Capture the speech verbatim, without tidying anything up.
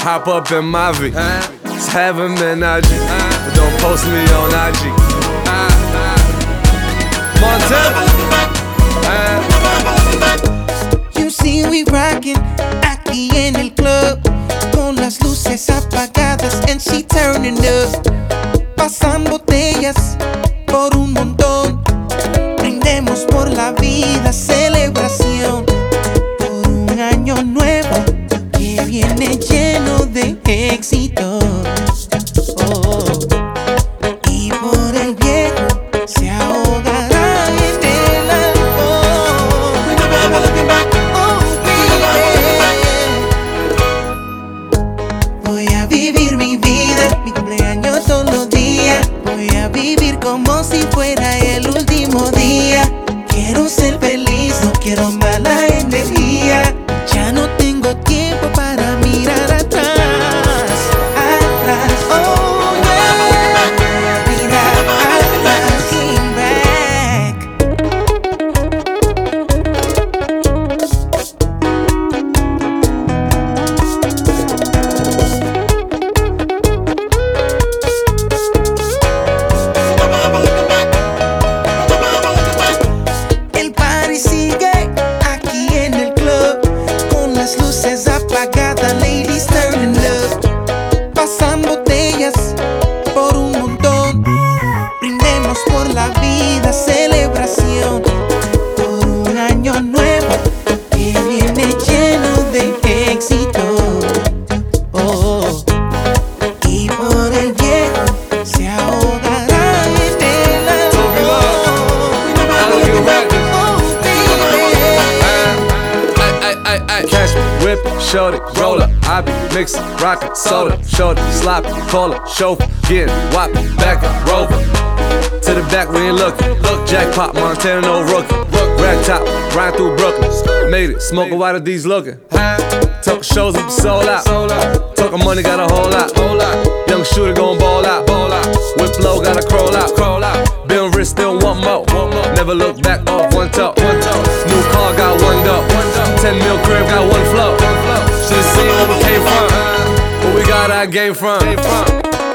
Hop up in my V, let's have a menage, but don't post me on I G. Montana. You see we rockin' aquí en el club, con las luces apagadas and she turning up. Pasan botellas por un montón, brindemos por la vida, celebración por un año nuevo que viene lleno de éxito. Oh, y por el viejo se ahogará en el alcohol. Oh, baby. Voy a vivir mi vida, mi cumpleaños todos los días. Voy a vivir como si fuera el último día. Quiero ser feliz, no quiero mala energía. Ya no tengo tiempo para mirar atrás, atrás, oh yeah. Mirar atrás, looking back. El party sigue aquí en el club, con las luces apagadas, ladies turning up. Pasan botellas por un montón, brindemos por la vida, celebración por un año nuevo que viene lleno de éxito. Oh, y por el viejo se ahogará en el alcohol. Oh, baby. Ay, ay, ay, catch me, whip, shorty, roll up. I be mixing, rockin', soda, shorty, sloppy, cola, chauffeur, getting whoppy, back up, rover. To the back, we ain't looking. Look, jackpot, Montana, no rookie. Rag top, ride through Brooklyn. Made it, smoking while the D's looking. Talk shows up sold out. Talking money, got a whole lot. Young shooter gon' ball out. Whip low, gotta crawl out. Been rich, still want more. Never look back off one toe. New car, got one door. Ten mil crib, got one flow. Should've seen where we came from. Where we got our game from.